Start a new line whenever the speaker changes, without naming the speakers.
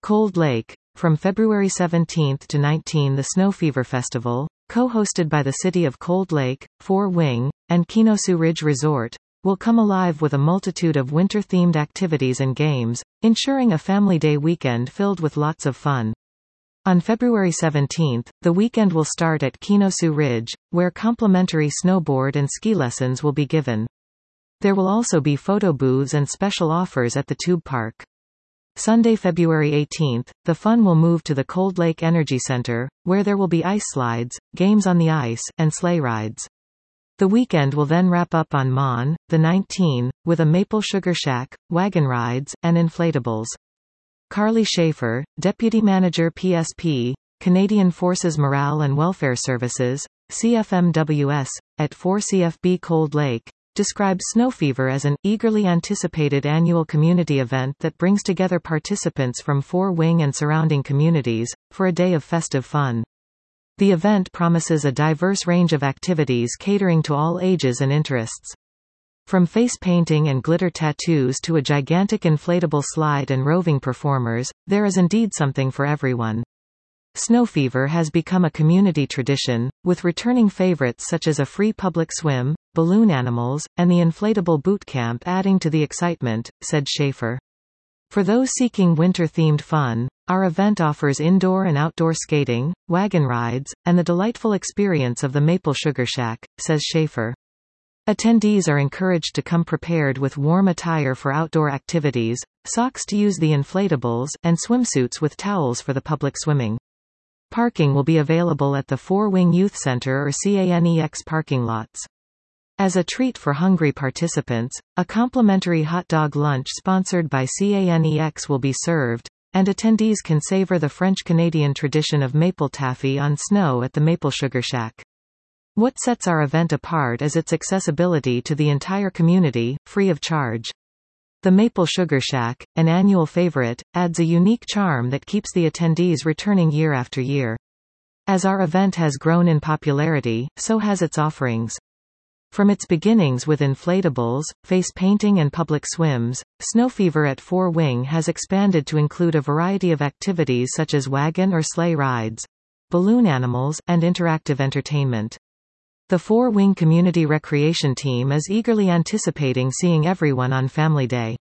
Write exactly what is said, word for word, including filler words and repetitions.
Cold Lake. From February seventeenth to nineteenth, the Snow Fever Festival, co-hosted by the city of Cold Lake, Four Wing, and Kinosu Ridge Resort, will come alive with a multitude of winter-themed activities and games, ensuring a family day weekend filled with lots of fun. On February seventeenth, the weekend will start at Kinosu Ridge, where complimentary snowboard and ski lessons will be given. There will also be photo booths and special offers at the Tube Park. Sunday, February eighteenth, the fun will move to the Cold Lake Energy Center, where there will be ice slides, games on the ice, and sleigh rides. The weekend will then wrap up on Mon, the nineteenth, with a Maple Sugar Shack, wagon rides, and inflatables. Carly Schaefer, Deputy Manager P S P, Canadian Forces Morale and Welfare Services, C F M W S, at four C F B Cold Lake, describes Snow Fever as an eagerly anticipated annual community event that brings together participants from Four Wing and surrounding communities, for a day of festive fun. The event promises a diverse range of activities catering to all ages and interests. From face painting and glitter tattoos to a gigantic inflatable slide and roving performers, there is indeed something for everyone. Snow Fever has become a community tradition, with returning favorites such as a free public swim, balloon animals, and the inflatable boot camp adding to the excitement, said Schaefer. For those seeking winter-themed fun, our event offers indoor and outdoor skating, wagon rides, and the delightful experience of the Maple Sugar Shack, says Schaefer. Attendees are encouraged to come prepared with warm attire for outdoor activities, socks to use the inflatables, and swimsuits with towels for the public swimming. Parking will be available at the Four Wing Youth Center or CANEX parking lots. As a treat for hungry participants, a complimentary hot dog lunch sponsored by CANEX will be served, and attendees can savor the French-Canadian tradition of maple taffy on snow at the Maple Sugar Shack. What sets our event apart is its accessibility to the entire community, free of charge. The Maple Sugar Shack, an annual favorite, adds a unique charm that keeps the attendees returning year after year. As our event has grown in popularity, so has its offerings. From its beginnings with inflatables, face painting and public swims, Snow Fever at Four Wing has expanded to include a variety of activities such as wagon or sleigh rides, balloon animals, and interactive entertainment. The Four Wing Community Recreation Team is eagerly anticipating seeing everyone on Family Day.